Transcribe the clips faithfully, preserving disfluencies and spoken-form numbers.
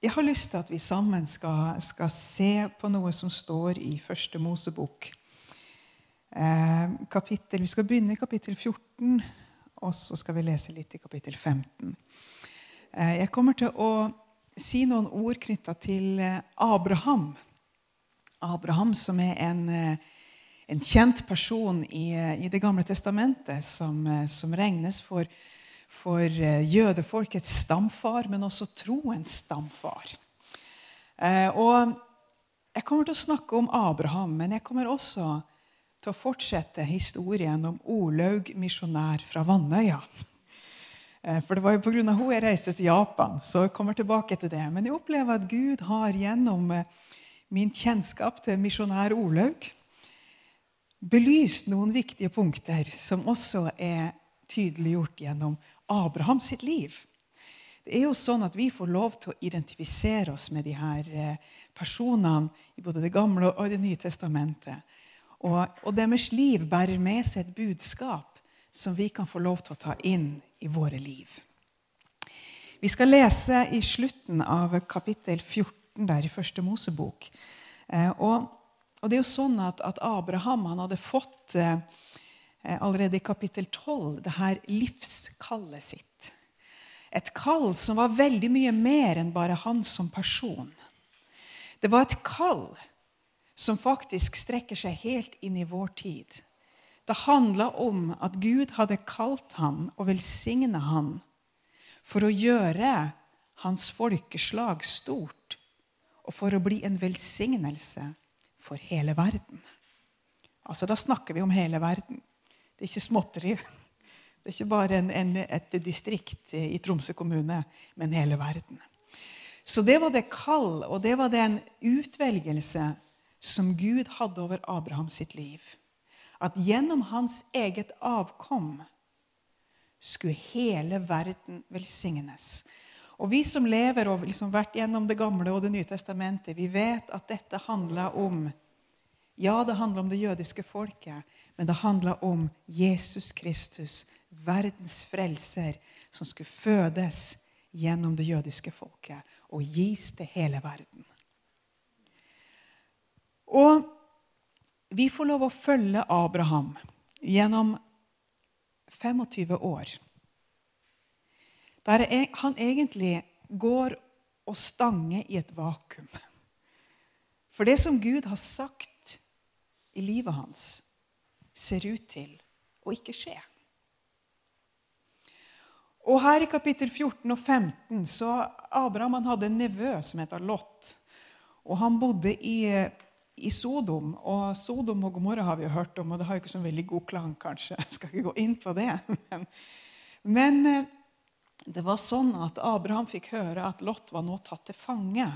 Jeg har lyst til at vi sammen skal, skal se på noe som står i første Mosebok. Eh, kapittel, vi skal begynne i kapittel fjorten, og så skal vi lese litt i kapittel femten. Eh, jeg kommer til å si noen ord knyttet til Abraham. Abraham som er en, en kjent person i, i det gamle testamentet, som, som regnes for for jødefolkets stamfar, men også troens stamfar. Eh, og jeg kommer til å snakke om Abraham, men jeg kommer også til å fortsette historien om Olaug misjonær fra Vannøya. Eh, for det var jo på grunn av hun jeg reiste til Japan, så jeg kommer tilbake til det. Men jeg opplever at Gud har gjennom min kjennskap til misjonær Olaug belyst noen viktige punkter som også er tydeliggjort gjennom Abraham sitt liv. Det er jo sånn at vi får lov til å identifisere oss med de her personene i både det gamle og det nye testamentet. Og, og deres liv bærer med seg et budskap som vi kan få lov til å ta inn i våre liv. Vi skal lese i slutten av kapittel fjorten der i første Mosebok. Eh, og, og det er jo sånn at, at Abraham han hadde fått eh, allerede i kapittel tolv, det her livskallet sitt. Et kall som var veldig mye mer enn bare han som person. Det var et kall som faktisk strekker seg helt inn i vår tid. Det handlet om at Gud hadde kalt han og velsignet han for å gjøre hans folkeslag stort og for å bli en velsignelse for hele verden. Altså, da snakker vi om hele verden. Det er ikke småtteri. Det er ikke bare en, en, et distrikt i Tromsø kommune, men hele verden. Så det var det kall, og det var den utvelgelse som Gud hadde over Abraham sitt liv. At gjennom hans eget avkom skulle hele verden velsignes. Og vi som lever og liksom vært gjennom det gamle og det nye testamentet, vi vet at dette handler om, ja, det handler om det jødiske folket, men det handler om Jesus Kristus, verdens frelser, som skulle fødes gjennom det jødiske folket og gis til hele verden. Og vi får lov å følge Abraham gjennom tjuefem år. Der han egentlig går og stanger i et vakuum. For det som Gud har sagt i livet hans, ser ut til å ikke skje. Og her i kapittel fjorten og femten så Abraham han hadde en nevø som heter Lot. Og han bodde i, i Sodom. Og Sodom og Gomorra har vi jo hørt om, og det har jo ikke så veldig god klang kanskje. Jeg skal ikke gå inn på det. Men, men det var sånn at Abraham fikk høre at Lot var nå tatt til fange.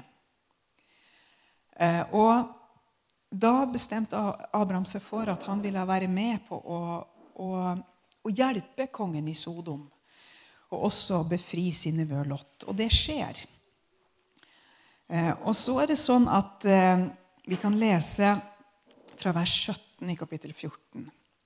Og da bestemte Abraham seg for at han ville være med på å, å, å hjelpe kongen i Sodom, og også befri sin nevø Lot. Og det skjer. Eh, og så er det sånn at eh, vi kan lese fra vers sytten i kapittel fjorten.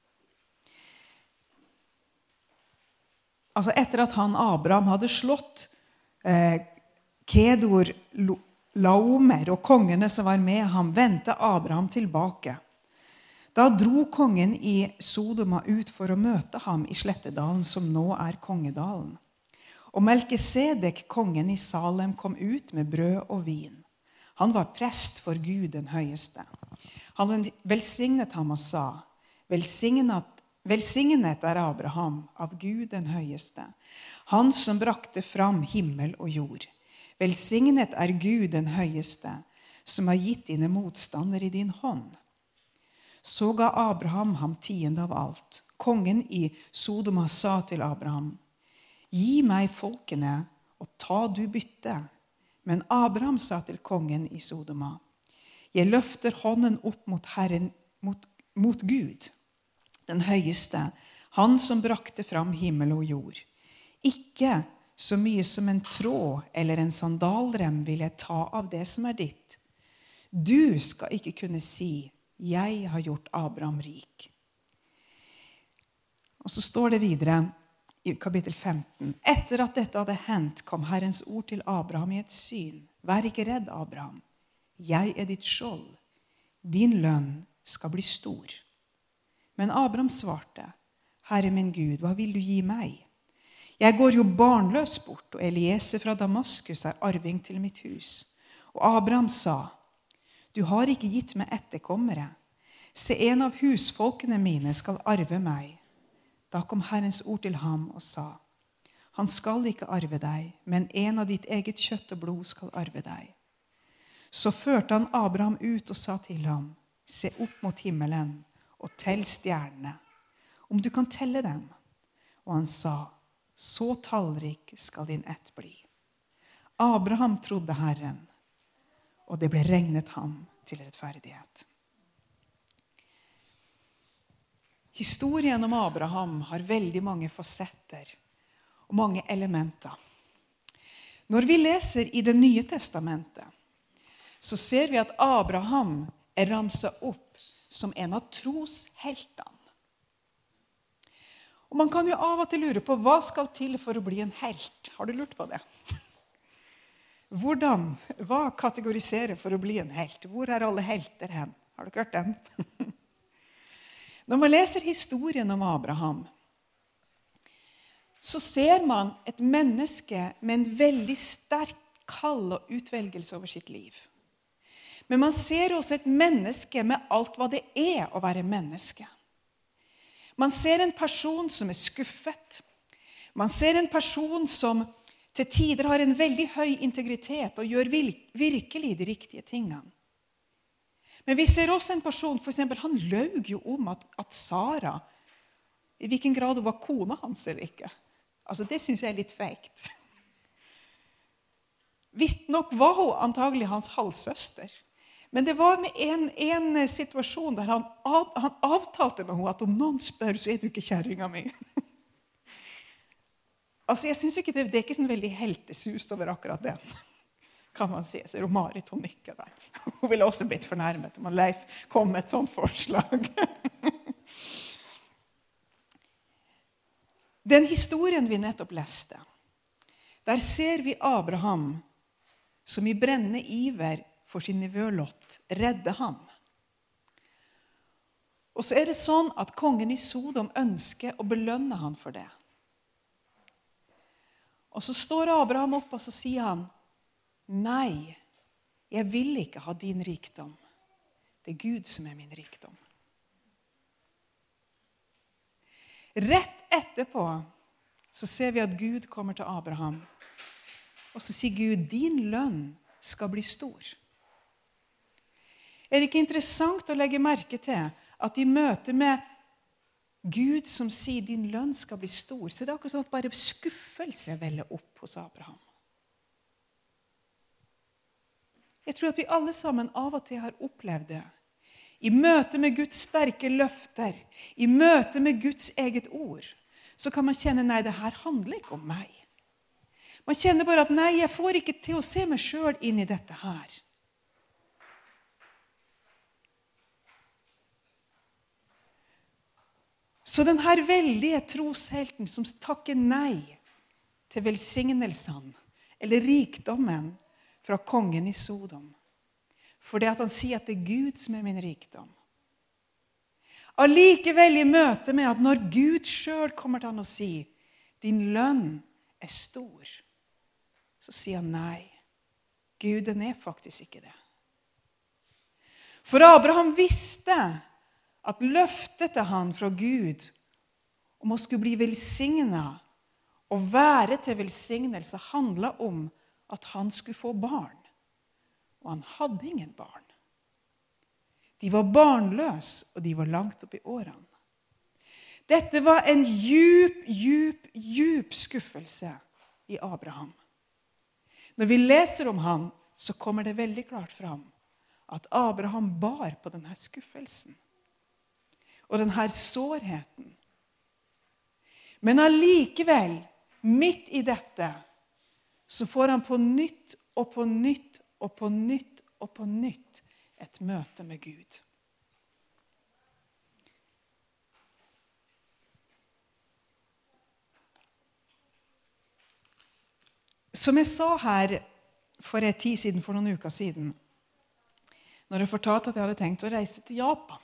Altså etter at han, Abraham, hadde slått eh, Kedor Laomer og kongene som var med ham, vendte Abraham tilbake. Da dro kongen i Sodoma ut for å møte ham i Slettedalen, som nå er Kongedalen. Og Melkisedek, kongen i Salem, kom ut med brød og vin. Han var prest for Gud den høyeste. Han velsignet ham og sa, velsignet, velsignet er Abraham av Gud den høyeste, han som brakte fram himmel og jord. Velsignet er Gud den høyeste, som har gitt dine motstander i din hånd. Så ga Abraham ham tiende av alt. Kongen i Sodoma sa til Abraham, gi meg folkene, og ta du bytte. Men Abraham sa til kongen i Sodoma, jeg løfter hånden opp mot Herren, mot, mot Gud, den høyeste, han som brakte fram himmel og jord. Ikke så mye som en tråd eller en sandalrem vil jeg ta av det som er ditt. Du skal ikke kunne si, jeg har gjort Abraham rik. Og så står det videre i kapittel femten. Etter at dette hadde hendt, kom Herrens ord til Abraham i et syn. Vær ikke redd, Abraham. Jeg er ditt skjold. Din lønn skal bli stor. Men Abraham svarte, Herre min Gud, hva vil du gi meg? Jeg går jo barnløs bort, og Elieser fra Damaskus er arving til mitt hus. Og Abraham sa, du har ikke gitt meg etterkommere. Se, en av husfolkene mine skal arve meg. Da kom Herrens ord til ham og sa, han skal ikke arve deg, men en av ditt eget kjøtt og blod skal arve deg. Så førte han Abraham ut og sa til ham, se opp mot himmelen og tell stjernene, om du kan telle dem. Og han sa, så tallrik skal din ett bli. Abraham trodde Herren, og det ble regnet ham til rettferdighet. Historien om Abraham har veldig mange fasetter og mange elementer. Når vi leser i Det nye testamentet, så ser vi at Abraham er ramset opp som en av trosheltene. Og man kan jo av og til lure på, hva skal til for å bli en helt? Har du lurt på det? Hvordan, hva kategoriserer for å bli en helt? Hvor er alle helter hen? Har du hørt dem? Når man leser historien om Abraham, så ser man et menneske med en veldig sterk kall og utvelgelse over sitt liv. Men man ser også et menneske med alt hva det er å være menneske. Man ser en person som er skuffet. Man ser en person som til tider har en veldig høy integritet og gjør virkelig de riktige tingene. Men vi ser også en person, for eksempel, han løg jo om at, at Sara, i hvilken grad hun var kona hans eller ikke. Altså, det synes jeg er litt feikt. Visst nok var hun antagelig hans halvsøster. Men det var med en, en situasjon der han, av, han avtalte med henne at om noen spør, så er du ikke kjæringa mi. Altså, jeg synes ikke det, det er ikke sånn veldig heltesus over akkurat det, kan man si. Så er det Marit, hun ikke der. Hun ville også blitt fornærmet om Leif kom med et sånt forslag. Den historien vi nettopp leste, der ser vi Abraham som i brennende iver for sin nevø Lot redde han. Og så er det sånn at kongen i Sodom ønsker å belønne han for det. Og så står Abraham opp og så sier han, nei, jeg vil ikke ha din rikdom. Det er Gud som er min rikdom. Rett etterpå så ser vi at Gud kommer til Abraham. Og så sier Gud, din lønn skal bli stor. Er det ikke interessant å legge merke til at i møte med Gud som sier din lønn skal bli stor, så det er akkurat sånn at bare skuffelse veller opp hos Abraham. Jeg tror at vi alle sammen av og til har opplevd det. I møte med Guds sterke løfter, i møte med Guds eget ord, så kan man kjenne, nei, det her handler ikke om meg. Man kjenner bare at, nei, jeg får ikke til å se meg selv inn i dette her. Så den her veldige troshelten som takker nei til velsignelsene eller rikdommen fra kongen i Sodom, for det at han sier at det er Gud som er min rikdom. Allikevel i møte med at når Gud selv kommer til han og sier, din lønn er stor, så sier han nei, Gud, den er faktisk ikke det. For Abraham visste at løftet til han fra Gud om å skulle bli velsignet og være til velsignelse handlet om at han skulle få barn. Og han hadde ingen barn. De var barnløse, og de var langt opp i årene. Dette var en djup, djup, djup skuffelse i Abraham. Når vi leser om han, så kommer det veldig klart fram at Abraham bar på denne skuffelsen. Og denne sårheten. Men allikevel, midt i dette, så får han på nytt og på nytt og på nytt og på nytt et møte med Gud. Som jeg sa her for en tid siden, for noen uker siden, når jeg fortalte at jeg hadde tenkt å reise til Japan.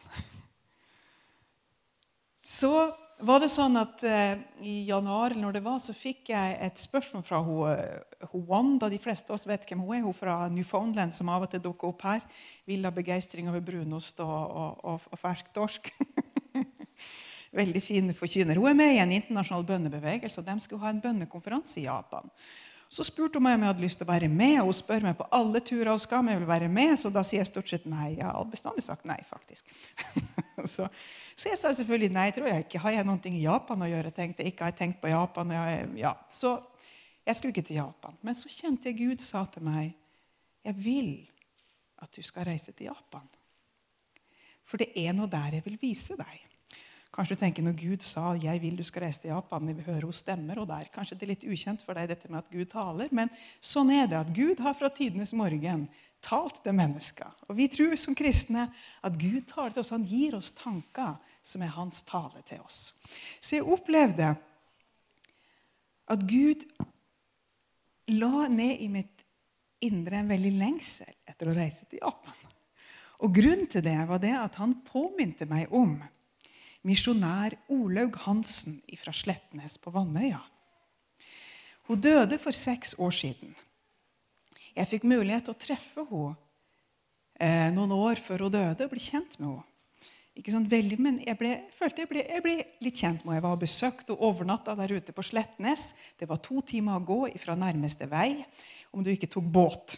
Så var det sånn at eh, i januar, når det var, så fikk jeg et spørsmål fra hun, hun Wanda. De fleste av oss vet hvem hun er. Hun fra Newfoundland, som av og til dukker opp her. Vill av begeistring over brunost og, og, og, og fersk torsk. Veldig fin forkynner. Hun er med i en internasjonal bønnebevegelse, og de skulle ha en bønnekonferanse i Japan. Så spurte hun meg om jeg hadde lyst til å være med, og hun spør meg på alle turer hun skal om jeg vil være med, så da sier jeg stort sett nei. Jeg har bestandig sagt nei, faktisk. så, så jeg sa selvfølgelig nei, tror jeg ikke. Har jeg noe i Japan å gjøre? Tenkte jeg ikke, har jeg tenkt på Japan? Jeg, ja. Så jeg skulle ikke til Japan. Men så kjente jeg Gud sa til meg, jeg vil at du skal reise til Japan. For det er noe der jeg vil vise deg. Kanskje du tenker når Gud sa, jeg vil du skal reise til Japan, jeg vil høre hos stemmer, og der. Kanskje det er litt ukjent for deg dette med at Gud taler, men sånn er det at Gud har fra tidenes morgen talt til mennesker. Og vi tror som kristne at Gud taler til oss, han gir oss tanker som er hans tale til oss. Så jeg opplevde at Gud la ned i mitt indre en veldig lengsel etter å reise til Japan. Og grunnen til det var det at han påminte meg om misjonær Olaug Hansen fra Slettnes på Vannøya. Hun døde for seks år siden. Jeg fikk mulighet til å treffe henne eh, noen år før hun døde og ble kjent med henne. Ikke sånn veldig, men jeg ble, følte jeg ble, jeg ble litt kjent med henne. Jeg var besøkt og overnatta der ute på Slettnes. Det var to timer å gå fra nærmeste vei, om du ikke tok båt.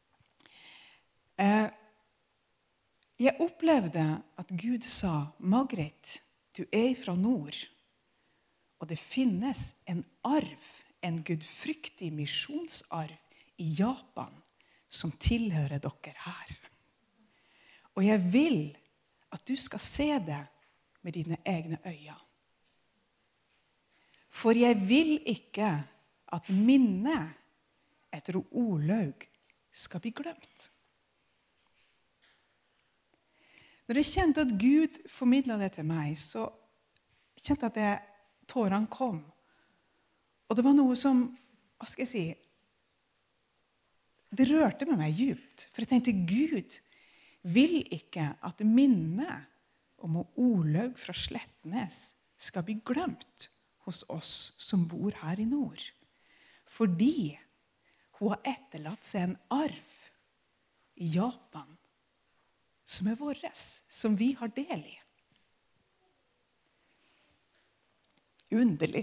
Eh, jeg opplevde at Gud sa, Margret, du er fra nord, og det finnes en arv, en gudfryktig misjonsarv i Japan som tilhører dere her. Og jeg vil at du skal se det med dine egne øyne. For jeg vil ikke at minnet etter Olaug skal bli glemt. Når jeg kjente at Gud formidlet det til meg, så kjente jeg at jeg, tårene kom. Og det var noe som, hva skal jeg si, det rørte med meg djupt. For jeg tenkte, Gud vil ikke at minnet om Olaug fra Slettnes skal bli glemt hos oss som bor her i nord. Fordi hun har etterlatt seg en arv i Japan, som er våres, som vi har del i. Underlig.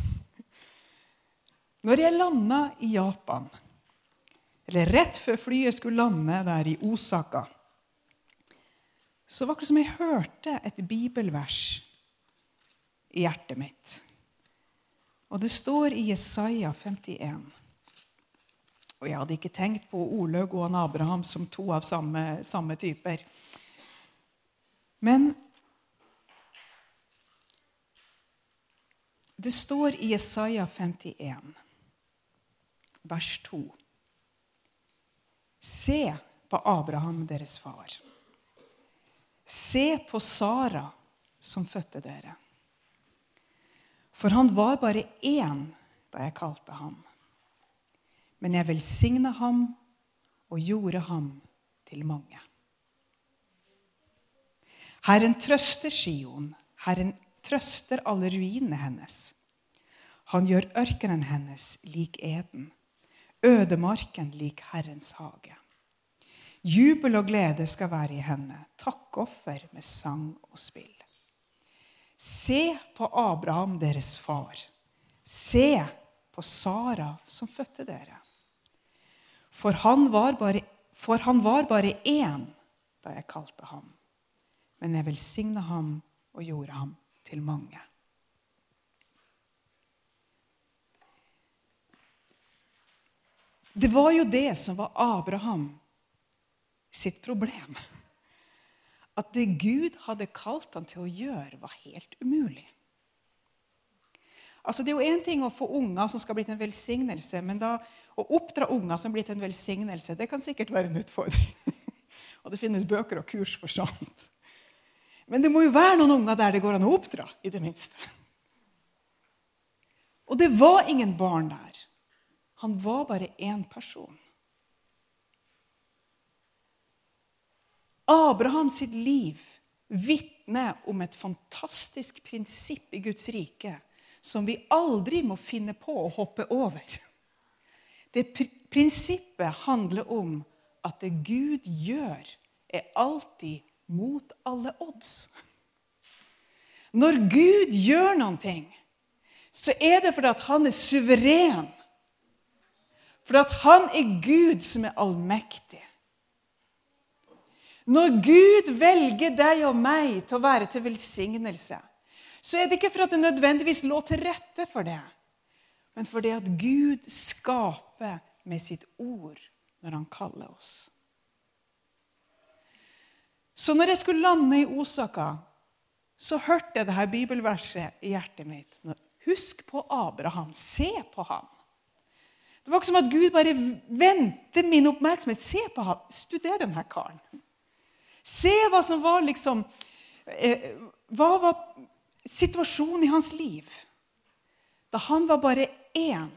Når jeg landet i Japan, eller rett før flyet skulle lande der i Osaka, så var det som jeg hørte et bibelvers i hjertet mitt. Og det står i Jesaja femtien. Og jeg hadde ikke tenkt på Olaug og Abraham som to av samme, samme typer. Men det står i Jesaja femtien, vers to. Se på Abraham, deres far. Se på Sara, som fødte dere. For han var bare én da jeg kalte ham. Men jeg velsignet ham og gjorde ham til mange. Herren trøster Sion, Herren trøster alle ruinene hennes. Han gjør ørkenen hennes lik Eden, ødemarken lik Herrens hage. Jubel og glede skal være i henne, takkoffer med sang og spill. Se på Abraham, deres far. Se på Sara, som fødte dere. For han var bare, for han var bare én da jeg kalte ham. Men jeg velsignet ham og gjorde ham til mange. Det var jo det som var Abraham sitt problem. At det Gud hadde kalt han til å gjøre var helt umulig. Altså, det er jo en ting å få unger som skal bli en velsignelse, men da å oppdra unger som blir til en velsignelse, det kan sikkert være en utfordring. Og det finnes bøker og kurs for sånt. Men det må jo være noen unger der det går an å oppdra, i det minste. Og det var ingen barn der. Han var bare en person. Abraham sitt liv vittner om et fantastisk prinsipp i Guds rike, som vi aldri må finne på å hoppe over. Det prinsippet handler om at det Gud gjør, er alltid mot alle odds. Når Gud gjør noe, så er det fordi at han er suveren. Fordi at han er Gud som er allmektig. Når Gud velger deg og meg til å være til velsignelse, så er det ikke for at det nødvendigvis lå til rette for det, men for det at Gud skaper med sitt ord når han kaller oss. Så når jeg skulle lande i Osaka, så hørte jeg det her bibelverset i hjertet mitt. Husk på Abraham, se på ham. Det var ikke som at Gud bare ventet min oppmerksomhet. Se på ham, studer denne karen. Se hva som var liksom, eh, hva var situasjonen i hans liv. Da han var bare én,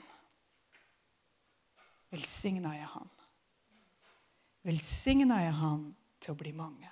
velsignet jeg han. Velsignet jeg han til å bli mange.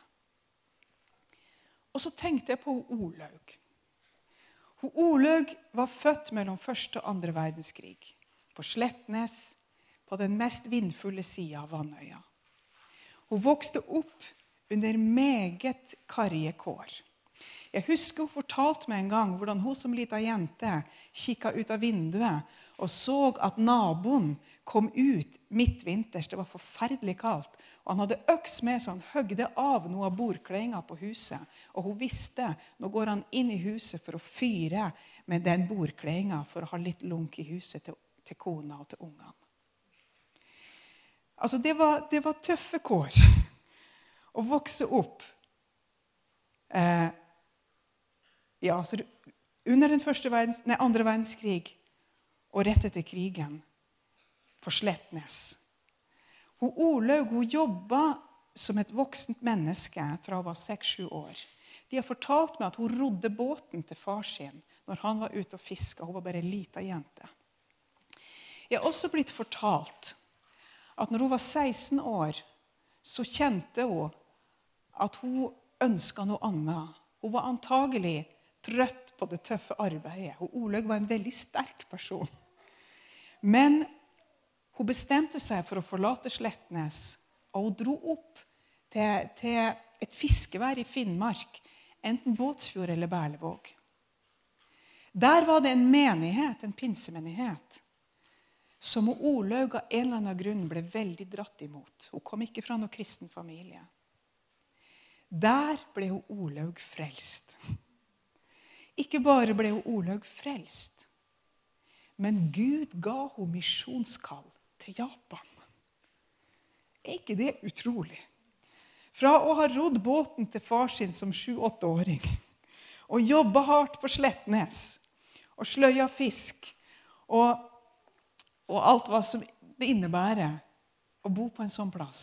Og så tenkte jeg på Olaug. Olaug var født mellom første og andre verdenskrig, på Slettnes, på den mest vindfulle siden av Vannøya. Hun vokste opp under meget karrige kår. Jeg husker hun fortalte meg en gang hvordan hun som liten jente kikket ut av vinduet og så at naboen kom ut midtvinters. Det var forferdelig kaldt. Og han hadde øks med, så han høgde av noe av bordklenga på huset. Og hun visste, nå går han inn i huset for å fyre med den bordklenga for å ha litt lunk i huset til, til kona og til ungene. Altså, det var, det var tøffe kår å vokse opp. Eh, ja, så under den første verdens, nei, andre verdenskrig og rett etter krigen på Slettnes. Hun Olaug, hun jobbet som et voksent menneske fra hun var seks-sju år. De har fortalt meg at hun rodde båten til far sin når han var ute og fisket. Hun var bare en liten jente. Jeg har også blitt fortalt at når hun var seksten år, så kjente hun at hun ønsket noe annet. Hun var antagelig trøtt på det tøffe arbeidet. Hun Olaug var en veldig sterk person. Men hun bestemte seg for å forlate Slettnes, og hun dro opp til, til et fiskevær i Finnmark, enten Båtsfjord eller Berlevåg. Der var det en menighet, en pinsemenighet, som Olaug av en eller annen grunn ble veldig dratt imot. Hun kom ikke fra noen kristen familie. Der ble hun Olaug frelst. Ikke bare ble hun Olaug frelst, men Gud ga hun misjonskall til Japan. Er ikke det utrolig? Fra å ha rodd båten til far sin som sju-åtte-åring, og jobbet hardt på Slettnes, og sløya fisk, og, og alt hva som det innebærer å bo på en sånn plass,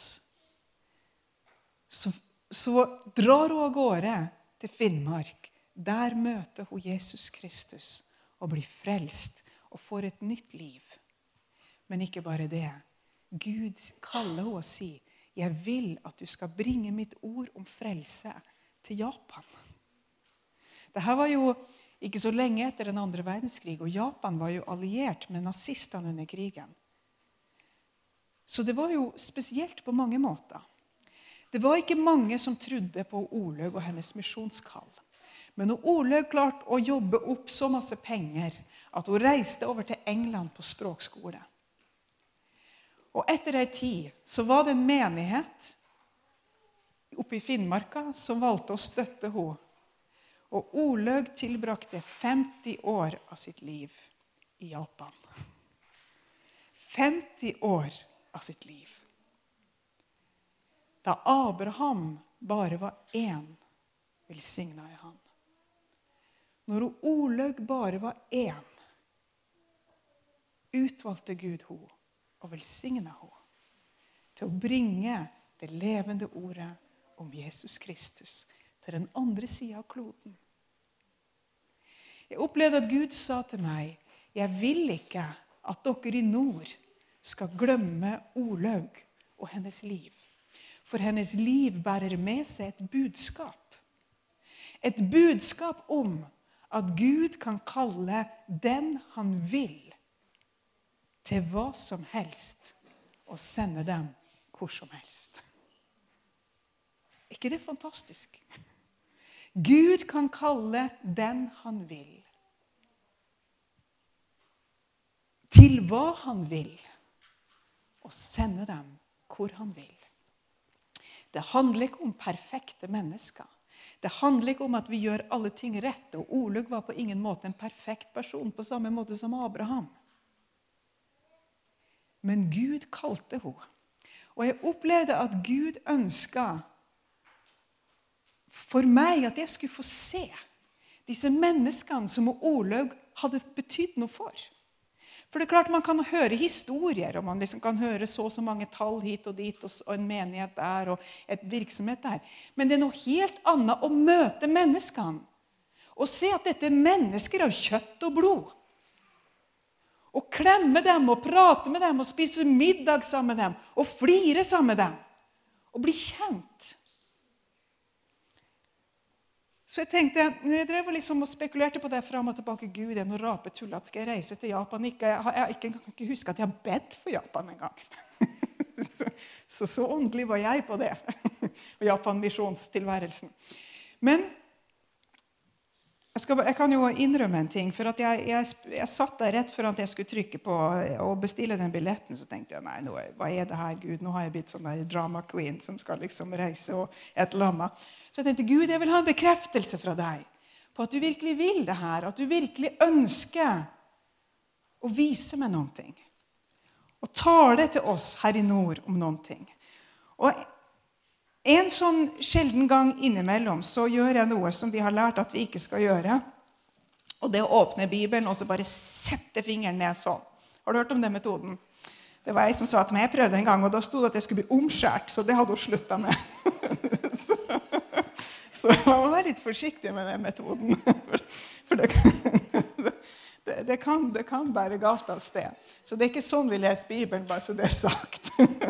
så, så drar hun av gårde til Finnmark. Der møter hun Jesus Kristus og blir frelst og får et nytt liv. Men ikke bare det. Gud kaller henne og sier, jeg vil at du skal bringe mitt ord om frelse til Japan. Dette var jo ikke så lenge etter den andre verdenskrig, og Japan var jo alliert med nazistene under krigen. Så det var jo spesielt på mange måter. Det var ikke mange som trodde på Olaug og hennes misjonskall. Men når Olaug klarte å jobbe opp så masse penger, at hun reiste over til England på språkskole. Og etter en tid så var det en menighet oppe i Finnmarka som valgte å støtte henne. Og Olaug tilbrakte femti år av sitt liv i Japan. femti år av sitt liv. Da Abraham bare var én, velsignet jeg han. Når Olaug bare var én, utvalgte Gud henne og velsignet henne til å bringe det levende ordet om Jesus Kristus til den andre siden av kloden. Jeg opplevde at Gud sa til meg, jeg vil ikke at dere i nord skal glemme Olaug og hennes liv. For hennes liv bærer med seg et budskap. Et budskap om at Gud kan kalle den han vil til hva som helst og sende dem hvor som helst. Er ikke det fantastisk? Gud kan kalle den han vil til hva han vil og sende dem hvor han vil. Det handler ikke om perfekte mennesker. Det handler ikke om at vi gjør alle ting rett, og Olaug var på ingen måte en perfekt person, på samme måte som Abraham. Men Gud kalte henne. Og jeg opplevde at Gud ønsket for meg at jeg skulle få se disse menneskene som Olaug hadde betydd noe for. For det er klart man kan høre historier, og man liksom kan høre så og så mange tall hit og dit, og en menighet der, og et virksomhet der. Men det er noe helt annet å møte menneskene, og se at dette er mennesker av kjøtt og blod. Og klemme dem, og prate med dem, og spise middag sammen med dem, og flire sammen med dem, og bli kjent. Så jeg tenkte, når jeg drev liksom og spekulerte på det frem og tilbake, Gud, det er noe rapetull at skal jeg reise til Japan? Ikke, jeg, har, jeg kan ikke huske at jeg har bedt for Japan en gang. så, så, så åndelig var jeg på det. Og Japan-misjonstilværelsen. Men jeg, skal, jeg kan jo innrømme en ting, for at jeg, jeg, jeg satt der rett før at jeg skulle trykke på og bestille den billetten, så tenkte jeg, nei, nå, hva er det her, Gud? Nå har jeg blitt sånn der drama queen som skal liksom reise og et eller annet. Så jeg tenkte, Gud, jeg vil ha en bekreftelse fra deg på at du virkelig vil det her, at du virkelig ønsker å vise meg noen ting. Og tale til oss her i nord om noen ting. Og en sånn sjelden gang innimellom så gjør jeg noe som vi har lært at vi ikke skal gjøre. Og det er å åpne Bibelen og så bare sette fingeren ned sånn. Har du hørt om den metoden? Det var jeg som sa til meg, jeg prøvde en gang, og da stod det at jeg skulle bli omskjært, så det hadde hun sluttet med. så, så man må være litt forsiktig med den metoden. For det kan, det, det, kan, det kan bære galt av sted. Så det er ikke sånn vi leser Bibelen, bare så det er sagt.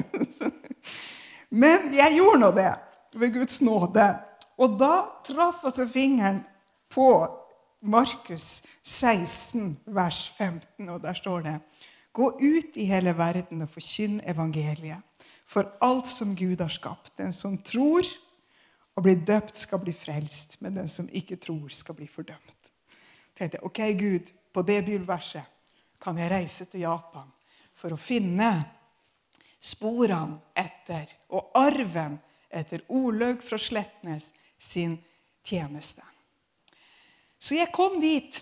Men jeg gjorde nå det ved Guds nåde. Og da traff altså fingeren på Markus seksten, vers femten, og der står det: Gå ut i hele verden og forkynn evangeliet, for alt som Gud har skapt. Den som tror og blir døpt skal bli frelst, men den som ikke tror skal bli fordømt. Jeg tenkte, ok Gud, på det bibelverset kan jeg reise til Japan for å finne sporene etter, og arven etter Olaug fra Slettnes sin tjeneste. Så jeg kom dit,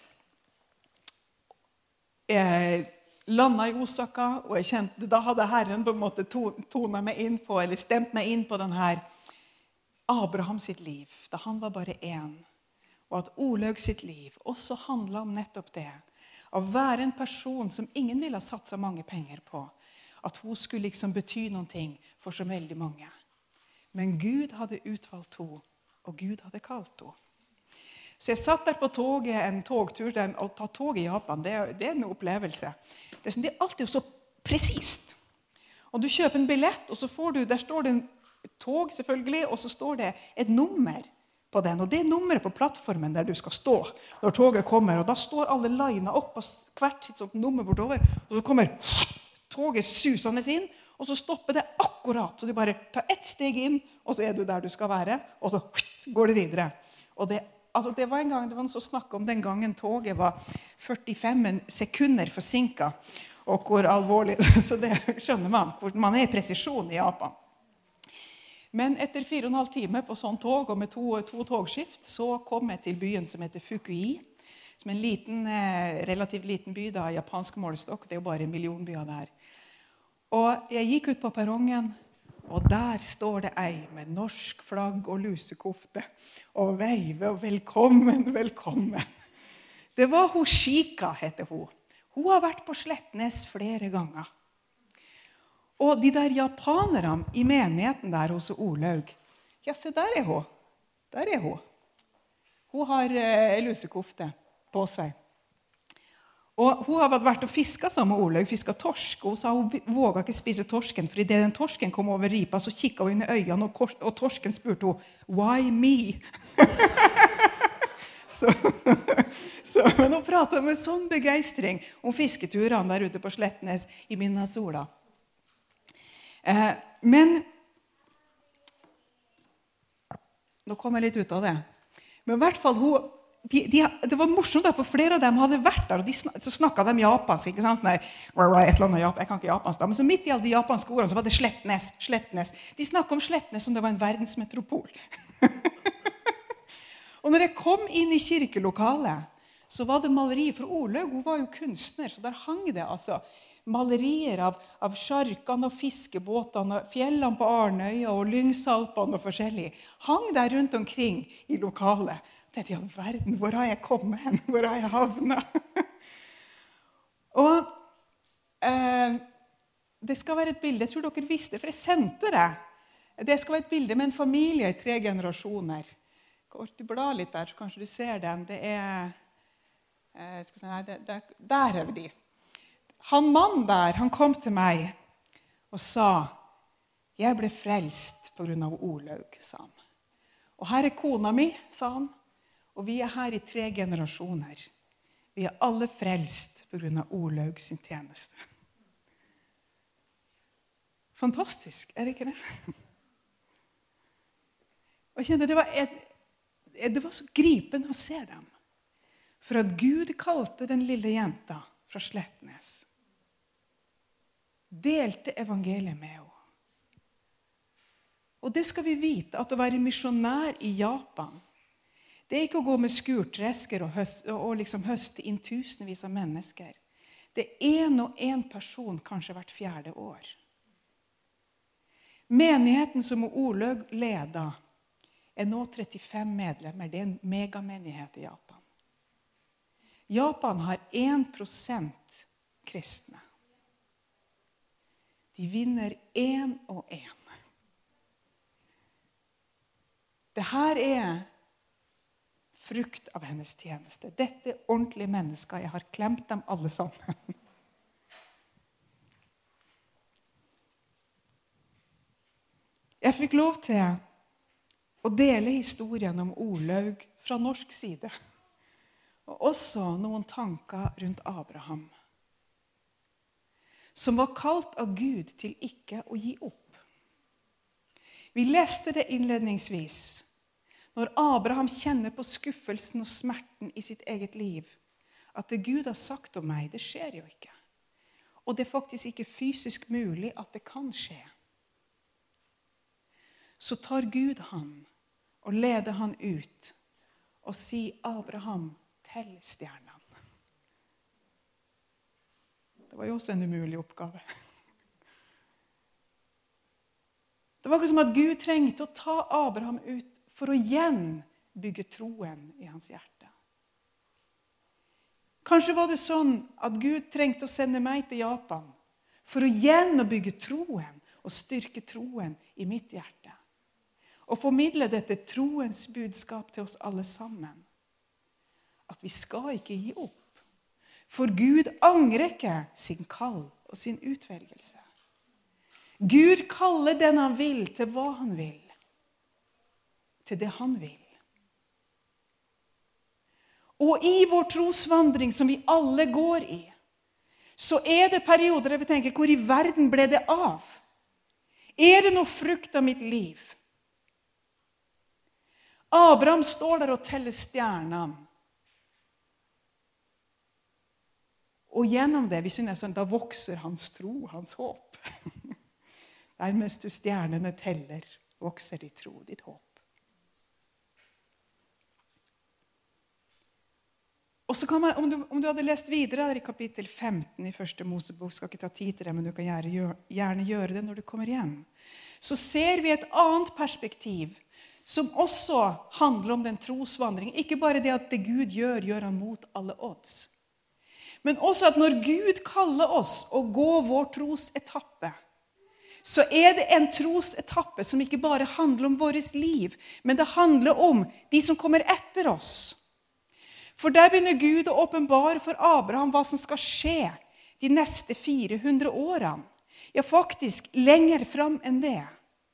jeg landet i Osaka, og jeg kjente, da hadde Herren på en måte tonet meg inn på, eller stemt meg inn på den her Abraham sitt liv, da han var bare en, og at Olaug sitt liv også handlet om nettopp det, å være en person som ingen ville ha satt så mange penger på, at hun skulle liksom bety noen ting for så veldig mange. Men Gud hadde utvalgt henne, og Gud hadde kalt henne. Så jeg satt der på toget, en togtur, å ta tog i Japan, det er, det er en opplevelse. Det er, sånn, det er alltid så presist. Og du kjøper en billett, og så får du, der står det en tog selvfølgelig, og så står det et nummer på den. Og det er nummeret på plattformen der du skal stå når toget kommer. Og da står alle linet opp på hvert sitt sånt nummer bortover. Og så kommer toget susende inn, og så stopper det akkurat. Så du bare tar ett steg inn, og så er du der du skal være, og så går det videre. Og det Altså, det var en gang, det var noe som snakket om den gangen toget var førtifem sekunder forsinket, og hvor alvorlig, så det skjønner man, hvor man er i presisjon i Japan. Men etter fire og en halv time på sånn tog, og med to, to togskift, så kom jeg til byen som heter Fukui, som er en liten, relativt liten by, da, japansk målestokk, det er jo bare en million byer der. Og jeg gikk ut på perrongen, og der står det ei med norsk flagg og lusekofte, og veive og velkommen, velkommen. Det var hun Shika, heter hun. Hun har vært på Slettnes flere ganger. Og de der japanerne i menigheten der hos Olaug, ja, se, der er hun. Der er hun. Hun har eh, lusekofte på seg. Og hun har vært og fisket sammen med Olaug, fisket torsk, og hun sa hun våget ikke spise torsken, for i det den torsken kom over ripa, så kikket hun inn i øynene, og, kors, og torsken spurte hun, why me? så, så, men hun pratet med sånn begeistring om fisketurene der ute på Slettnes i midnattssola. Eh, men, nå kom jeg litt ut av det, men i hvert fall hun, De, de, det var morsomt, for flere av dem hadde vært der, og de snak, så snakket de japansk, ikke sant? Sånn der, et eller annet Japan, jeg kan ikke japansk da, men så midt i alle de japanske ordene så var det Slettnes, Slettnes. De snakket om Slettnes som det var en verdensmetropol. Og når jeg kom inn i kirkelokalet, så var det maleri, for Olaug, hun var jo kunstner, så der hang det altså malerier av, av sjarkene og fiskebåtene, og fjellene på Arnøya og Lyngsalpene og forskjellig. Hang der rundt omkring i lokalet. Det er i all verden, hvor har jeg kommet hen? Hvor har jeg havnet? og eh, det skal være et bilde, jeg tror dere visste, for jeg sendte det. Det skal være et bilde med en familie i tre generasjoner. Kan du bla litt der, så kanskje du ser den. Det er, eh, skal, nei, det, det, der er de. Han mann der, han kom til meg og sa, jeg ble frelst på grunn av Olaug, sa han. Og her er kona mi, sa han. Og vi er her i tre generasjoner. Vi er alle frelst på grunn av Olaug sin tjeneste. Fantastisk, er det ikke det? Og jeg kjente, det var, et, det var så gripende å se dem. For at Gud kalte den lille jenta fra Slettnes. Delte evangeliet med henne. Og det skal vi vite, at å være misjonær i Japan, det er ikke å gå med skurtresker og, høst, og liksom høste inn tusenvis av mennesker. Det er en og en person kanskje hvert fjerde år. Menigheten som Olaug leder er nå trettifem medlemmer. Det er en megamenighet i Japan. Japan har én prosent kristne. De vinner én og én. Det her er frukt av hennes tjeneste. Dette er ordentlige mennesker. Jeg har klemt dem alle sammen. Jeg fikk lov til å dele historien om Olaug fra norsk side. Og også noen tanker rundt Abraham. Som var kalt av Gud til ikke å gi opp. Vi leste det innledningsvis. Når Abraham kjenner på skuffelsen og smerten i sitt eget liv, at det Gud har sagt om meg, det skjer jo ikke. Og det er faktisk ikke fysisk mulig at det kan skje. Så tar Gud han og leder han ut og sier, Abraham, tell stjernene. Det var jo også en umulig oppgave. Det var ikke som at Gud trengte å ta Abraham ut for å igjen bygge troen i hans hjerte. Kanskje var det sånn at Gud trengte å sende meg til Japan for å igjen å bygge troen og styrke troen i mitt hjerte. Og formidle dette troens budskap til oss alle sammen. At vi skal ikke gi opp. For Gud angrer ikke sin kall og sin utvelgelse. Gud kaller den han vil til hva han vil. Til det han vil. Og i vår trosvandring som vi alle går i, så er det perioder der vi tenker, hvor i verden ble det av? Er det noe frukt av mitt liv? Abraham står der og teller stjernene. Og gjennom det, vi synes sånn, da vokser hans tro, hans håp. Der mens du stjernene teller, vokser ditt tro, ditt håp. Og så kan man, om du, om du hadde lest videre der i kapittel femten i første Mosebok, skal ikke ta tid til det, men du kan gjerne, gjerne gjøre det når du kommer hjem, så ser vi et annet perspektiv som også handler om den trosvandringen. Ikke bare det at det Gud gjør, gjør han mot alle odds. Men også at når Gud kaller oss å gå vår trosetappe, så er det en trosetappe som ikke bare handler om vårt liv, men det handler om de som kommer etter oss. For der begynner Gud å åpenbare for Abraham hva som skal skje de neste fire hundre årene. Ja, faktisk lenger fram enn det.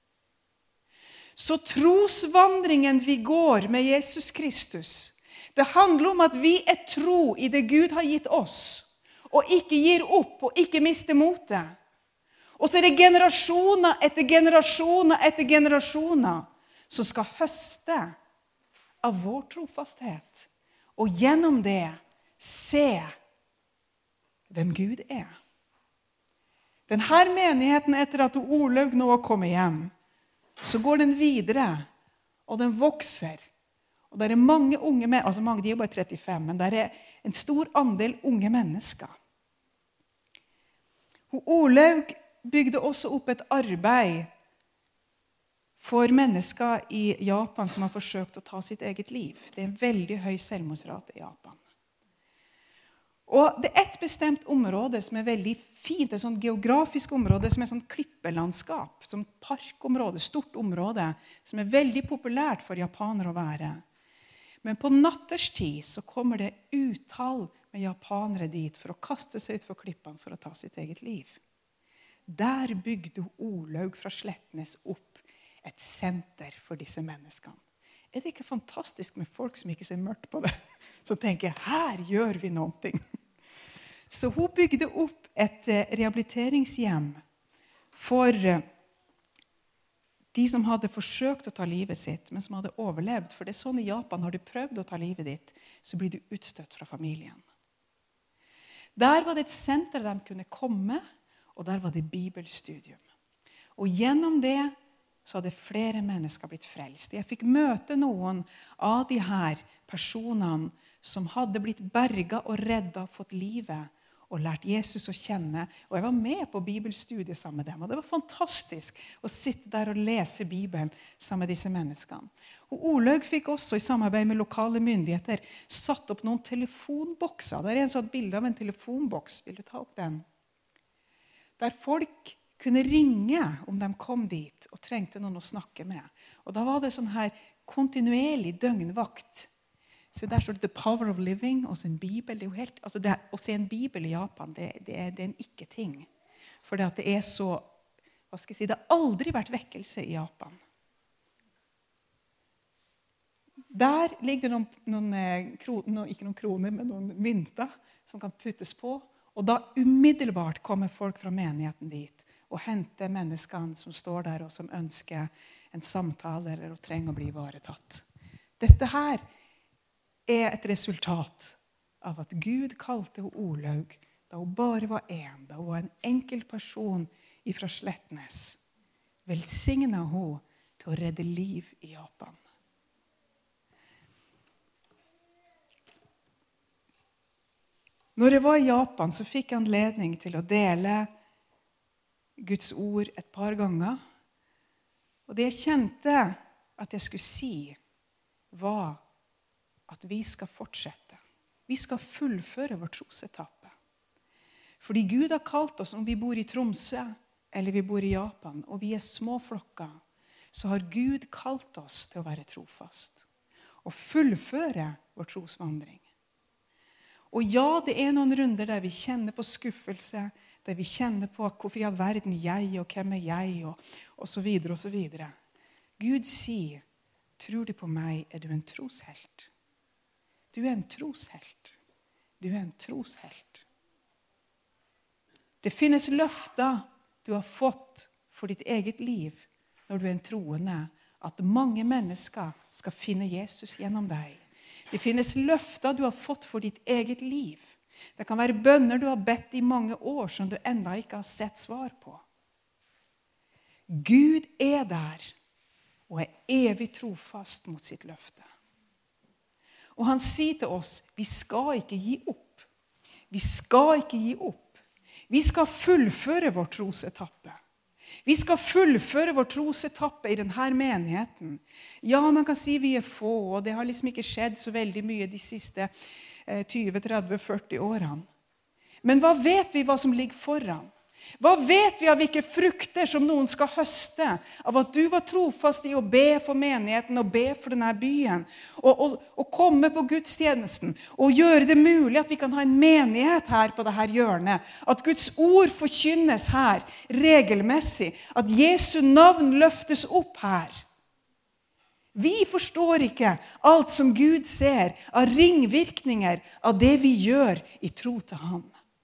Så trosvandringen vi går med Jesus Kristus, det handler om at vi er tro i det Gud har gitt oss, og ikke gir opp og ikke mister motet. Og så er det generasjoner etter generasjoner etter generasjoner som skal høste av vår trofasthet. Og gjennom det se hvem Gud er. Denne menigheten, etter at Olaug nå har kommet hjem, så går den videre, og den vokser. Og det er mange unge mennesker, altså mange, de er bare trettifem, men det er en stor andel unge mennesker. Og Olaug bygde også opp et arbeid for mennesker i Japan som har forsøkt å ta sitt eget liv. Det er en veldig høy selvmordsrate i Japan. Og det er et bestemt område som er veldig fint, et sånt geografisk område som er sånn klippelandskap, som parkområde, stort område, som er veldig populært for japanere å være. Men på natterstid så kommer det utall med japanere dit for å kaste seg ut for klippene for å ta sitt eget liv. Der bygde Olaug fra Slettnes opp et senter for disse menneskene. Er det ikke fantastisk med folk som ikke ser mørkt på det? Så tenker jeg, her gjør vi noe. Så hun bygde opp et rehabiliteringshjem for de som hadde forsøkt å ta livet sitt, men som hadde overlevd. For det er sånn i Japan, når du prøvde å ta livet ditt, så blir du utstøtt fra familien. Der var det et senter der de kunne komme, og der var det bibelstudium. Og gjennom det så hadde flere mennesker blitt frelst. Jeg fikk møte noen av de her personene som hadde blitt berget og reddet og fått livet og lært Jesus å kjenne. Og jeg var med på bibelstudiet sammen med dem. Og det var fantastisk å sitte der og lese Bibelen sammen med disse menneskene. Og Olaug fikk også i samarbeid med lokale myndigheter satt opp noen telefonbokser. Det er en sånn bilde av en telefonboks. Vil du ta opp den? Der folk kunne ringe om de kom dit og trengte noen å snakke med. Og da var det sånn her kontinuerlig døgnvakt. Så der står det The Power of Living, og så en bibel. Det er jo helt, altså det, å se en bibel i Japan, det, det, er, det er en ikke-ting. For det, at det er så, hva skal jeg si, det har aldri vært vekkelse i Japan. Der ligger det noen, noen, noen, ikke noen kroner, men noen mynter som kan puttes på. Og da umiddelbart kommer folk fra menigheten dit og henter menneskene som står der og som ønsker en samtale eller og trenger å bli ivaretatt. Dette her er et resultat av at Gud kalte henne Olaug da hun bare var en, da hun var en enkel person fra Slettnes. Velsignet hun til å redde liv i Japan. Når jeg var i Japan, så fikk jeg anledning til å dele Guds ord et par ganger. Og det jeg kjente at jeg skulle si, var at vi skal fortsette. Vi skal fullføre vår trosetappe. Fordi Gud har kalt oss, om vi bor i Tromsø, eller vi bor i Japan, og vi er små flokker, så har Gud kalt oss til å være trofast. Og fullføre vår trosvandring. Og ja, det er noen runder der vi kjenner på skuffelse, der vi kjenner på hvorfor i all verden jeg, og hvem er jeg, og, og så videre, og så videre. Gud sier, tror du på meg, er du en troshelt. Du er en troshelt. Du er en troshelt. Det finnes løfter du har fått for ditt eget liv, når du er en troende, at mange mennesker skal finne Jesus gjennom deg. Det finnes løfter du har fått for ditt eget liv. Det kan være bønner du har bedt i mange år som du enda ikke har sett svar på. Gud er der og er evig trofast mot sitt løfte. Og han sier til oss, vi skal ikke gi opp. Vi skal ikke gi opp. Vi skal fullføre vår trosetappe. Vi skal fullføre vår trosetappe i denne menigheten. Ja, man kan si vi er få, og det har liksom ikke skjedd så veldig mye de siste tjue, tretti, førti årene. Men hva vet vi hva som ligger foran? Hva vet vi av hvilke frukter som noen skal høste av at du var trofast i å be for menigheten og be for denne byen, og, og, og komme på gudstjenesten og gjøre det mulig at vi kan ha en menighet her på dette hjørnet, at Guds ord forkynnes her regelmessig, at Jesu navn løftes opp her. Vi forstår ikke alt som Gud ser av ringvirkninger av det vi gjør i tro til Han.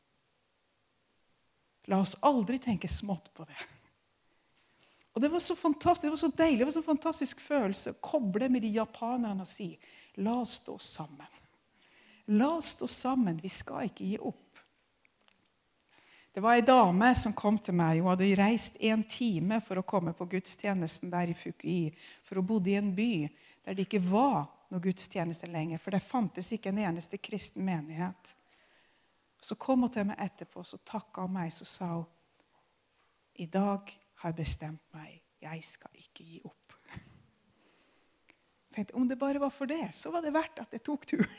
La oss aldri tenke smått på det. Og det var så fantastisk, det var så deilig, det var så fantastisk følelse å koble med de japanerne og si, la oss stå sammen. La oss stå sammen, vi skal ikke gi opp. Det var en dame som kom til meg, hun hadde reist en time for å komme på gudstjenesten der i Fukui, for hun bodde i en by der det ikke var noe gudstjeneste lenger, for det fantes ikke en eneste kristen menighet. Så kom hun til meg etterpå, så takket hun meg, så sa hun, i dag har jeg bestemt meg, jeg skal ikke gi opp. Jeg tenkte, om det bare var for det, så var det verdt at jeg tok turen.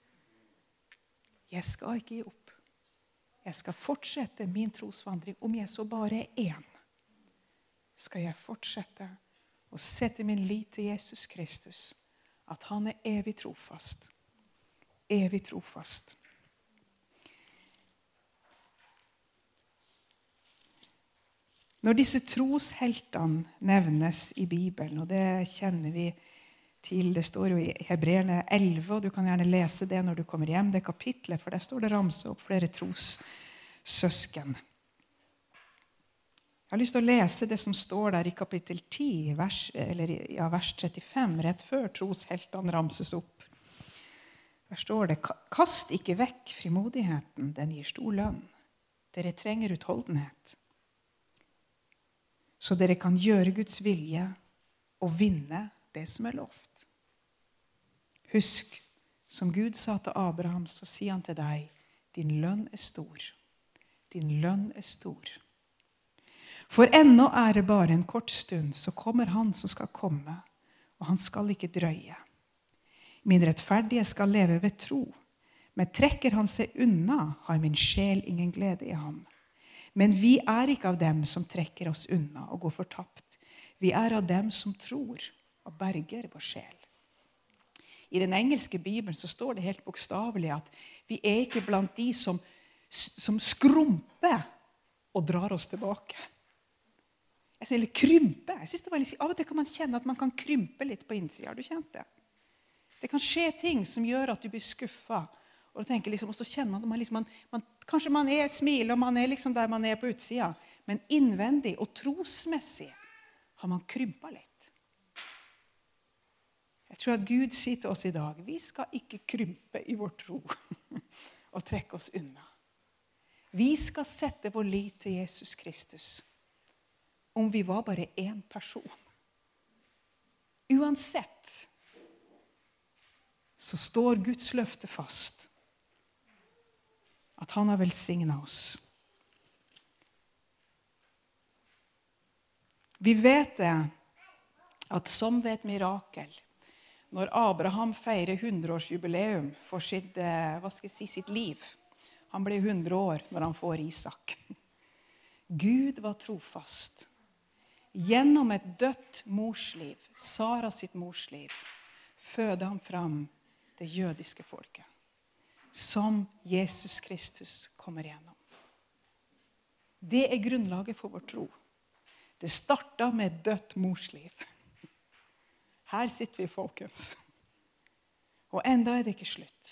Jeg skal ikke gi opp. Jeg skal fortsette min trosvandring, om jeg så bare er en. Skal jeg fortsette å sette min lit til Jesus Kristus, at han er evig trofast. Evig trofast. Når disse trosheltene nevnes i Bibelen, og det kjenner vi til, det står jo i Hebreerne elleve, og du kan gjerne lese det når du kommer hjem, det kapitlet, for der står det ramset opp flere trossøsken. Jeg har lyst til å lese det som står der i kapittel ti, vers, eller ja, vers trettifem, rett før trosheltene ramses opp. Der står det, kast ikke vekk frimodigheten, den gir stor lønn. Dere trenger utholdenhet. Så dere kan gjøre Guds vilje og vinne det som er lovt. Husk, som Gud sa til Abraham, så sier han til deg, din lønn er stor. Din lønn er stor. For ennå er det bare en kort stund, så kommer han som skal komme, og han skal ikke drøye. Min rettferdige skal leve ved tro, men trekker han seg unna, har min sjel ingen glede i ham. Men vi er ikke av dem som trekker oss unna og går fortapt. Vi er av dem som tror og berger vår sjel. I den engelske Bibelen så står det helt bokstavelig at vi er ikke blant de som, som skrumper og drar oss tilbake. Jeg sier, eller krympe. Jeg synes det var litt fint. Av og til kan man kjenne at man kan krympe litt på innsiden. Har du kjent det? Det kan skje ting som gjør at du blir skuffet. Og, tenker liksom, og så kjenner man, liksom, man, man kanskje man er smil, og man er liksom der man er på utsida. Men innvendig og trosmessig har man krympet litt. Jeg tror at Gud sier til oss i dag, vi skal ikke krympe i vår tro og trekke oss unna. Vi skal sette vår lit til Jesus Kristus, om vi var bare en person. Uansett så står Guds løfte fast, at han har velsignet oss. Vi vet det, at som ved et mirakel, når Abraham feirer hundreårsjubileum for sitt, hva skal jeg si, sitt liv, han ble hundre år når han får Isak. Gud var trofast. Gjennom et dødt morsliv, Sara sitt morsliv, fødde han fram det jødiske folket, som Jesus Kristus kommer gjennom. Det er grunnlaget for vår tro. Det startet med et dødt morsliv. Her sitter vi, folkens. Og enda er det ikke slutt.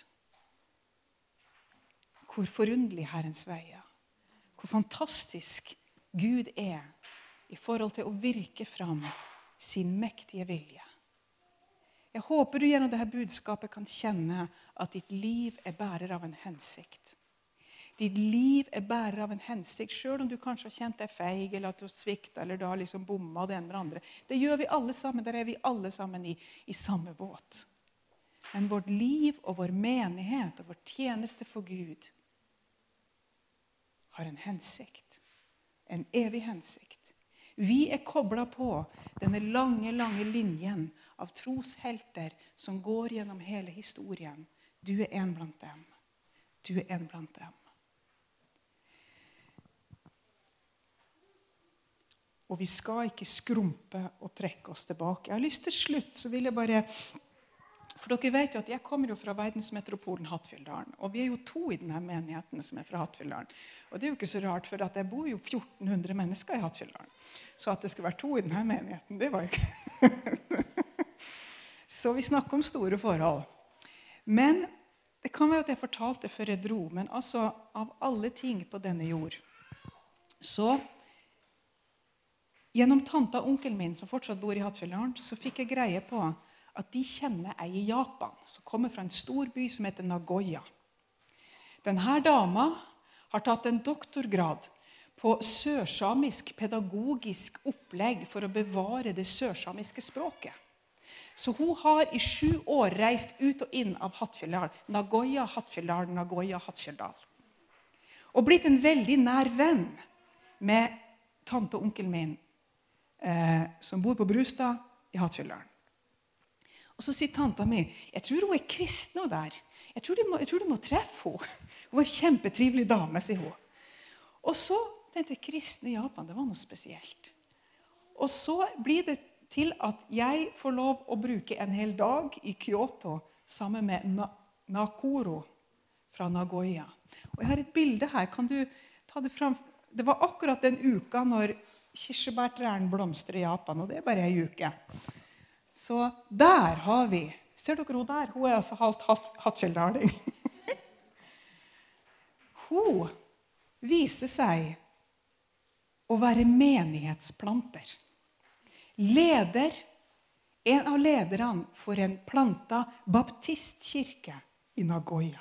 Hvor forunderlig Herrens vei er. Hvor fantastisk Gud er i forhold til å virke fram sin mektige vilje. Jeg håper du gjennom dette budskapet kan kjenne at ditt liv er bærer av en hensikt. Ditt liv er bærer av en hensikt, selv om du kanskje har kjent deg feig, eller at du har sviktet, eller du har liksom bommet det ene med det andre. Det gjør vi alle sammen, der er vi alle sammen i, i samme båt. Men vårt liv og vår menighet og vår tjeneste for Gud har en hensikt. En evig hensikt. Vi er koblet på denne lange, lange linjen av troshelter som går gjennom hele historien. Du er en blant dem. Du er en blant dem. Og vi skal ikke skrumpe og trekke oss tilbake. Jeg har lyst til slutt, så vil jeg bare... For dere vet jo at jeg kommer jo fra verdensmetropolen Hattfjelldalen. Og vi er jo to i denne menigheten som er fra Hattfjelldalen. Og det er jo ikke så rart, for at det bor jo fjorten hundre mennesker i Hattfjelldalen. Så at det skulle være to i denne menigheten, det var jo ikke... Så vi snakker om store forhold. Men det kan være at jeg fortalte før jeg dro, men altså av alle ting på denne jord, så... Gjennom tanta og onkelen min, som fortsatt bor i Hattfjelldalen, så fikk jeg greie på at de kjenner ei i Japan, som kommer fra en stor by som heter Nagoya. Denne dama har tatt en doktorgrad på sørsamisk pedagogisk opplegg for å bevare det sørsamiske språket. Så hun har i sju år reist ut og inn av Hattfjelldal, Nagoya, Hattfjelldal, Nagoya, Hattfjelldal. Og blitt en veldig nær venn med tante og onkelen min, Eh, som bor på Brustad i Hattfjelldalen. Og så sier tanta mi, jeg tror hun er kristen og der. Jeg tror, må, jeg tror du må treffe henne. Hun er en kjempetrivelig dame, sier hun. Og så tenkte jeg, kristen i Japan, det var noe spesielt. Og så blir det til at jeg får lov å bruke en hel dag i Kyoto sammen med Na- Nakoro fra Nagoya. Og jeg har et bilde her, kan du ta det fram? Det var akkurat den uka når kirsebærtrærne blomstrer i Japan, og det er bare en uke. Så der har vi, ser dere hun der? Hun er altså halvt Hattfjelldaling. Hun viser seg å være menighetsplanter. Leder, en av lederne for en planta baptistkirke i Nagoya.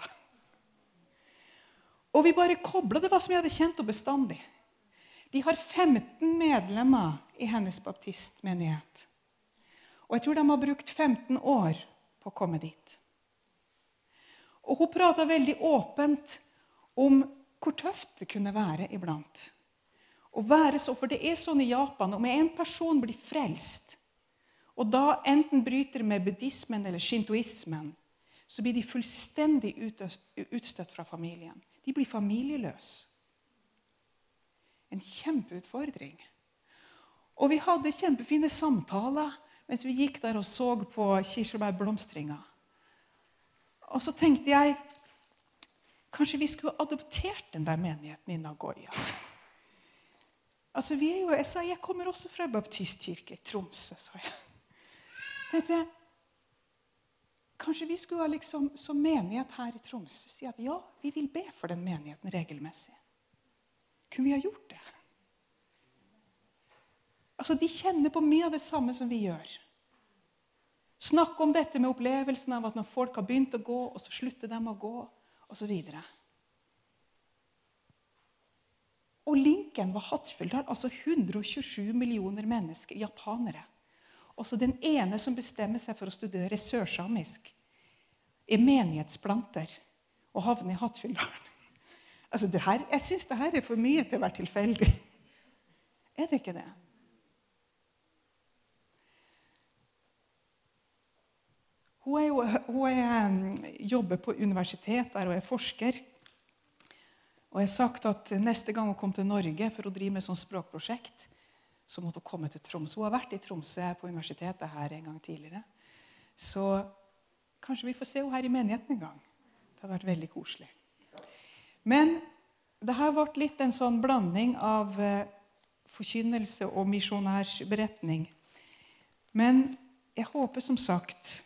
Og vi bare koblet, det var som jeg hadde kjent henne bestandig. De har femten medlemmer i hennes baptistmenighet. Og jeg tror de har brukt femten år på å komme dit. Og hun pratet veldig åpent om hvor tøft det kunne være iblant. Å være så, for det er sånn i Japan, om en person blir frelst, og da enten bryter med buddhismen eller shintoismen, så blir de fullstendig utstøtt fra familien. De blir familieløse. En kjempeutfordring. Og vi hadde kjempefine samtaler mens vi gikk der og så på kirsebærblomstringa. Og så tenkte jeg, kanskje vi skulle adoptert den der menigheten i Nagoya. Altså vi er jo, jeg sa, jeg kommer også fra baptistkirke i Tromsø, sa jeg. Tenkte jeg, kanskje vi skulle liksom, som menighet her i Tromsø, si at ja, vi vil be for den menigheten regelmessig. Kunne vi ha gjort det? Altså, de kjenner på mye av det samme som vi gjør. Snakk om dette med opplevelsen av at når folk har begynt å gå, og så slutter de å gå, og så videre. Og linken var Hattfjelldal, altså hundre og tjuesju millioner mennesker, japanere. Og så den ene som bestemmer seg for å studere sørsamisk, er menighetsplanter, og havner i Hattfjelldal. Altså, det her, jeg synes det her er for mye til å være tilfeldig. Er det ikke det? Hun, er jo, hun er, jobber på universitet der og er forsker. Og jeg har sagt at neste gang hun kom til Norge for å drive med sånn språkprosjekt, så måtte hun komme til Tromsø. Hun har vært i Tromsø på universitetet her en gang tidligere. Så kanskje vi får se henne her i menigheten en gang. Det hadde vært veldig koselig. Men det har vært litt en sånn blanding av forkynnelse og misjonærsberetning. Men jeg håper som sagt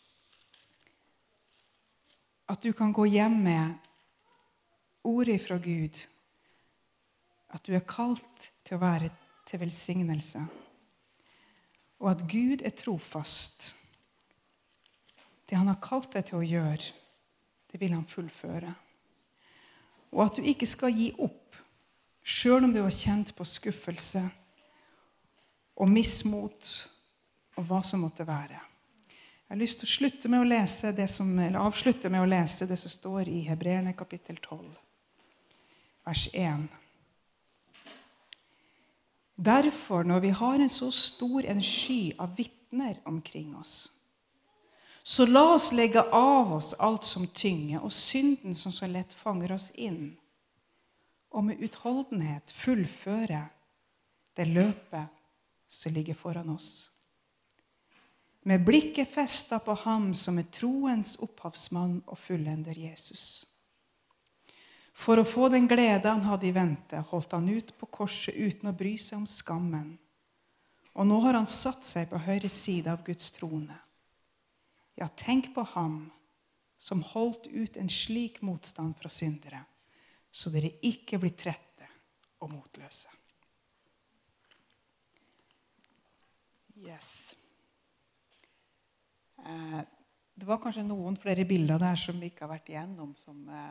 at du kan gå hjem med ordet fra Gud. At du er kalt til å være til velsignelse. Og at Gud er trofast. Det han har kalt deg til å gjøre, det vil han fullføre. Og at du ikke skal gi opp, selv om du har kjent på skuffelse og mismot og hva som måtte være. Jeg har lyst til å slutte med å lese det som, eller avslutte med å lese det som står i Hebreerne kapittel tolv, vers én. Derfor, når vi har en så stor en sky av vittner omkring oss, så la oss legge av oss alt som tynger, og synden som så lett fanger oss inn, og med utholdenhet fullføre det løpet som ligger foran oss. Med blikket festet på ham som er troens opphavsmann og fullender Jesus. For å få den glede han hadde i vente, holdt han ut på korset uten å bry seg om skammen. Og nå har han satt seg på høyre side av Guds trone. Ja, tenk på ham som holdt ut en slik motstand fra syndere, så dere ikke blir trette og motløse. Yes. Eh, det var kanskje noen flere bilder der som vi ikke har vært igjennom, som eh,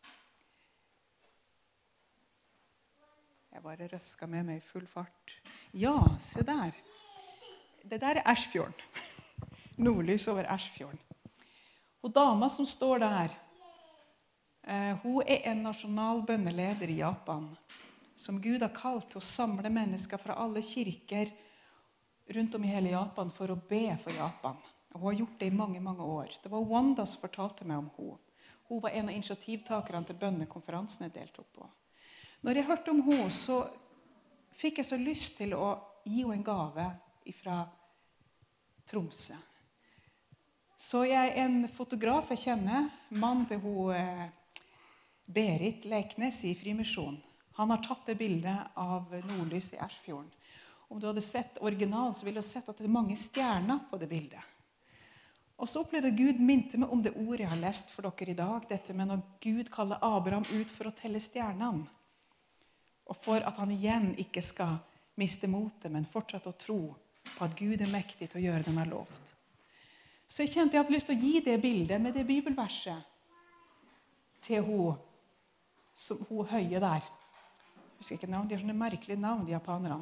jeg bare røsket med meg i full fart. Ja, se der. Det der er Ersfjorden. Nordlys over Ersfjorden. Og dama som står der, eh, hun er en nasjonal bønneleder i Japan, som Gud har kalt til å samle mennesker fra alle kirker rundt om i hele Japan for å be for Japan. Og hun har gjort det i mange, mange år. Det var Wanda som fortalte meg om henne. Hun var en av initiativtakerne til bønnekonferansen jeg deltok på. Når jeg hørte om henne, så fikk jeg så lyst til å gi henne en gave fra Tromsø. Så jeg er en fotograf jeg kjenner, mann til hun Berit Leknes i Frimisjon. Han har tatt det bildet av nordlys i Ersfjorden. Om du hadde sett originalen, så ville du sett at det er mange stjerner på det bildet. Og så opplevde Gud minte meg om det ordet jeg har lest for dere i dag, dette med når Gud kaller Abraham ut for å telle stjernene, og for at han igjen ikke skal miste motet, men fortsette å tro på at Gud er mektig til å gjøre det han har lovt. Så jeg kjente jeg hadde lyst til å gi det bildet med det bibelverset til hun, som hun høye der. Jeg husker ikke navn, de har sånne merkelige navn, de japanerne.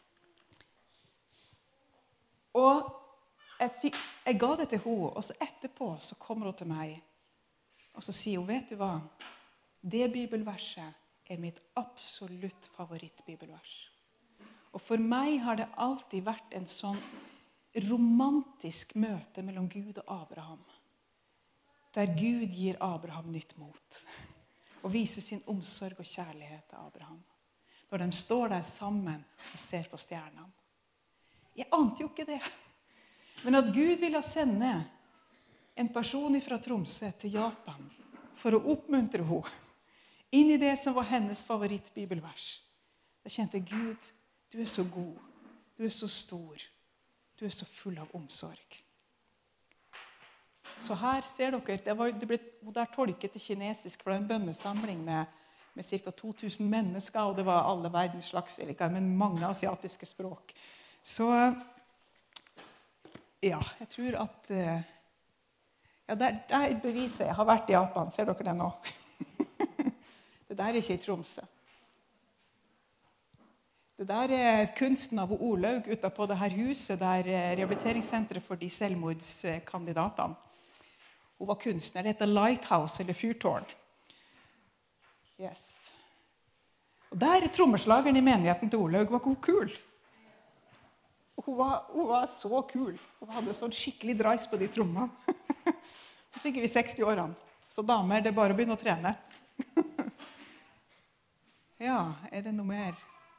Og jeg, fikk, jeg ga det til henne, og så etterpå så kommer hun til meg, og så sier hun, vet du hva? Det bibelverset er mitt absolutt favorittbibelvers. Og for meg har det alltid vært en sånn romantisk møte mellom Gud og Abraham, der Gud gir Abraham nytt mot, og viser sin omsorg og kjærlighet til Abraham, når de står der sammen og ser på stjernene. Jeg ante jo ikke det, men at Gud ville sende en person fra Tromsø til Japan for å oppmuntre henne inn i det som var hennes favorittbibelvers. Da kjente jeg, Gud, du er så god, du er så stor, du er så full av omsorg. Så her ser dere, det, var, det ble der tolket til kinesisk, for det var en bønnesamling med, med ca. to tusen mennesker, og det var alle verdens slags, men mange asiatiske språk. Så ja, jeg tror at ja, der, der beviser jeg har vært i Japan, ser dere det nå? Det der er ikke i Tromsø. Det der er kunsten av Olaug ute på det her huset, der rehabiliteringssenteret for de selvmordskandidatene. Hun var kunstner, det heter Lighthouse eller Fyrtårn. Yes. Og der er trommeslageren i menigheten til Olaug, var hun kul. Hun var, hun var så kul. Hun hadde sånn skikkelig dreis på de trommene. Sikkert i seksti-årene. Så damer, det er bare å begynne å trene. Ja, er det noe mer?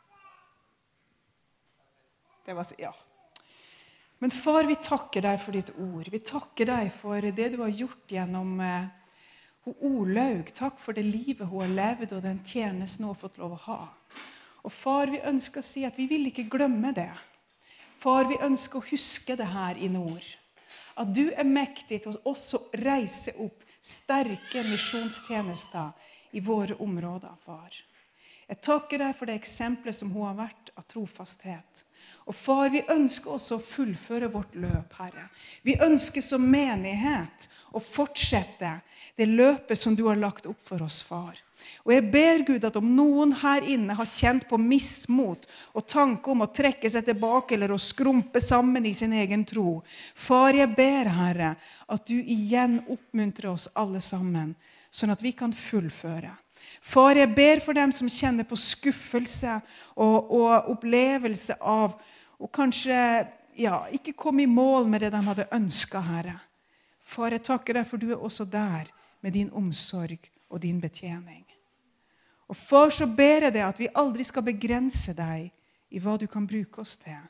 Det var, ja. Men far, vi takker deg for ditt ord. Vi takker deg for det du har gjort gjennom eh, Olaug. Takk for det livet hun har levd, og den tjenesten hun har fått lov å ha. Og far, vi ønsker å si at vi vil ikke glemme det. Far, vi ønsker å huske det her i nord. At du er mektig til å også reise opp sterke misjonstjenester i våre områder, far. Jeg takker deg for det eksempelet som hun har vært av trofasthet. Og far, vi ønsker også å fullføre vårt løp, Herre. Vi ønsker som menighet å fortsette det løpet som du har lagt opp for oss, far. Og jeg ber Gud at om noen her inne har kjent på mismot og tanke om å trekke seg tilbake eller å skrumpe sammen i sin egen tro. Far, jeg ber, Herre, at du igjen oppmuntrer oss alle sammen, sånn at vi kan fullføre. Far, jeg ber for dem som kjenner på skuffelse og, og opplevelse av og kanskje ja, ikke komme i mål med det de hadde ønsket, Herre. Far, jeg takker deg for du er også der med din omsorg og din betjening. Og far, så ber jeg deg at vi aldri skal begrense deg i hva du kan bruke oss til.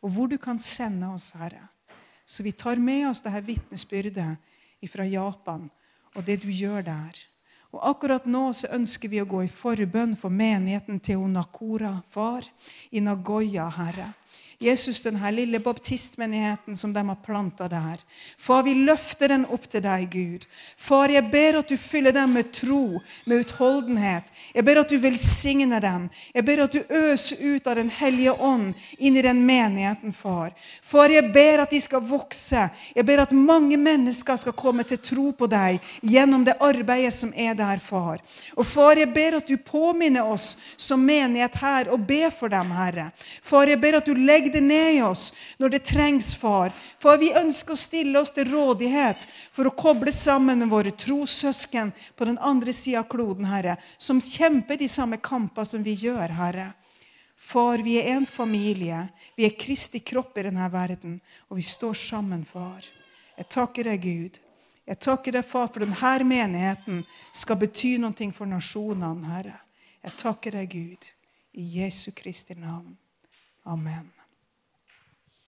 og hvor du kan sende oss, Herre. Så vi tar med oss det her vittnesbyrdet fra Japan, og det du gjør der. Og akkurat nå så ønsker vi å gå i forbønn for menigheten til Nakora, far, i Nagoya, Herre. Jesus, den her lille baptistmenigheten som de har plantet der. Far, vi løfter den opp til deg, Gud. Far, jeg ber at du fyller dem med tro, med utholdenhet. Jeg ber at du velsigner dem. Jeg ber at du øser ut av den hellige ånd inn i den menigheten, far. Far, jeg ber at de skal vokse. Jeg ber at mange mennesker skal komme til tro på deg gjennom det arbeidet som er der, far. Og far, jeg ber at du påminner oss som menighet her og ber for dem, Herre. Far, jeg ber at du legger det ned i oss når det trengs, far. For vi ønsker å stille oss til rådighet for å koble sammen med våre trossøsken på den andre siden av kloden, Herre, som kjemper de samme kamper som vi gjør, Herre. Far, vi er en familie. Vi er Kristi kropp i denne verden, og vi står sammen, far. Jeg takker deg, Gud. Jeg takker deg, far, for denne menigheten skal bety noe for nasjonene, Herre. Jeg takker deg, Gud, i Jesu Kristi navn. Amen.